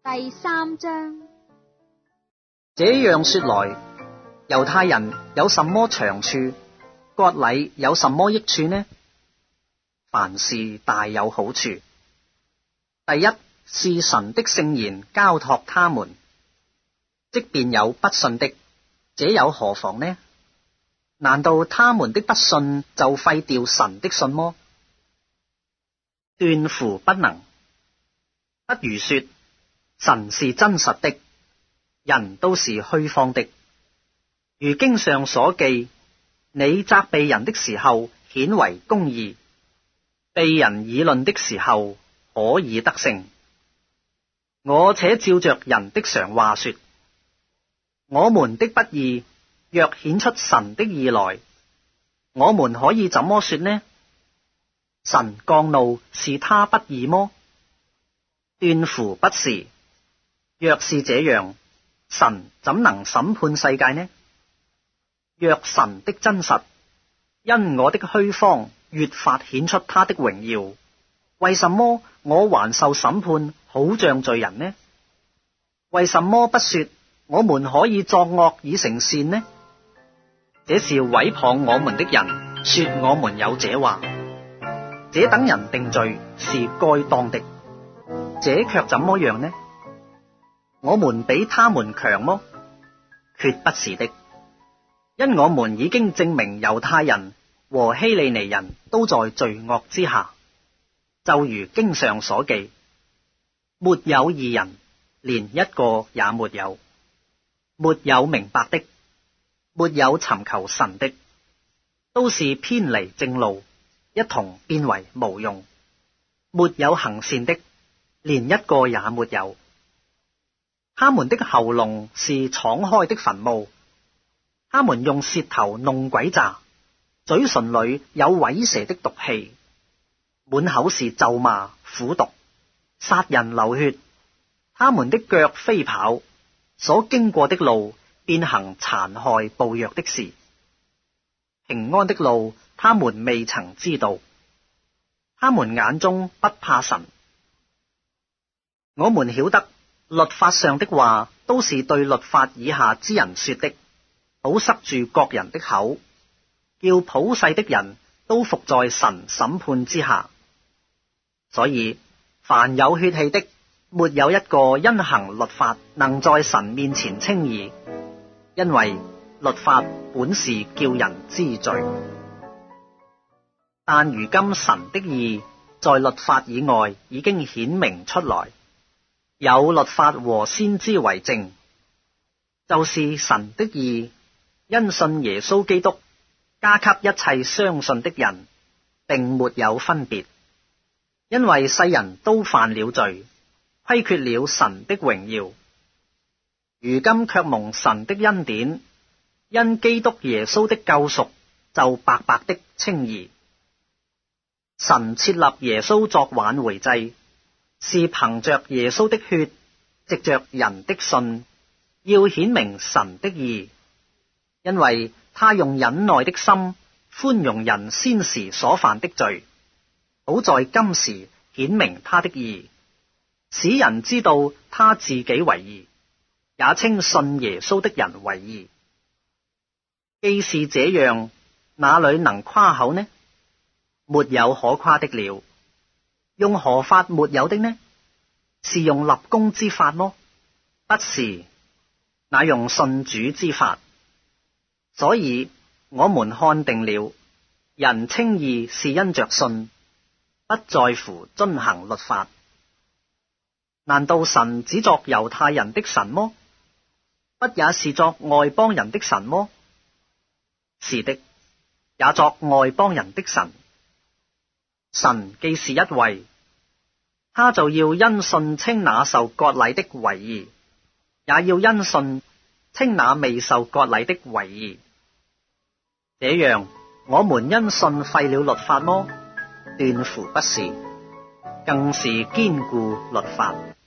第3章。 這樣說來，猶太人有什麼長處，割禮有什麼益處呢？凡事大有好處。第一是神的聖言交託他們，即便有不信的，這有何妨呢？難道他們的不信就廢掉神的信麼？斷乎不能。不如說，神是真實的，人都是虛謊的。如經上所記，你責備人的時候顯為公義，被人議論的時候可以得勝。我且照着人的常話說，我們的不義若顯出神的義來，我們可以怎麼說呢？神降怒是他不義麼？斷乎不是。若是這樣，神怎能審判世界呢？若神的真實因我的虛謊越發顯出他的榮耀，為什麼我還受審判，好像罪人呢？為什麼不說我們可以作惡以成善呢？這是毀謗我們的人說我們有這話，這等人定罪是該當的。這卻怎麼樣呢？我們比他們強麼？決不是的，因我們已經證明猶太人和希利尼人都在罪惡之下，就如經上所記，沒有義人，連一個也沒有，沒有明白的，沒有尋求神的，都是偏離正路，一同變為無用，沒有行善的，連一個也沒有。他們的喉嚨是敞開的墳墓，他們用舌頭弄詭詐，嘴唇裏有虺蛇的毒氣，滿口是咒罵苦毒，殺人流血。他們的腳飛跑，所經過的路便行殘害暴虐的事，平安的路他們未曾知道，他們眼中不怕神。我們曉得律法上的話都是對律法以下之人說的，好塞住各人的口，叫普世的人都服在神審判之下。所以凡有血氣的，沒有一個因行律法能在神面前稱義，因為律法本是叫人知罪。但如今神的義在律法以外已經顯明出來，有律法和先知為證，就是神的義因信耶穌基督加給一切相信的人，並沒有分別，因為世人都犯了罪，虧缺了神的榮耀，如今卻蒙神的恩典，因基督耶穌的救贖，就白白的稱義。神設立耶穌作挽回祭，是憑着耶穌的血，藉着人的信，要顯明神的義，因為他用忍耐的心寬容人先時所犯的罪，好在今時顯明他的義，使人知道他自己為義，也稱信耶穌的人為義。既是這樣，哪裏能誇口呢？沒有可誇的了。用何法沒有的呢？是用立功之法麼？不是，乃用信主之法。所以我們看定了，人稱義是因着信，不在乎遵行律法。難道神只作猶太人的神麼？不也是作外邦人的神麼？是的，也作外邦人的神。神既是一位，他就要因信稱那受割禮的為義，也要因信稱那未受割禮的為義。這樣，我們因信廢了律法麼？斷乎不是，更是堅固律法。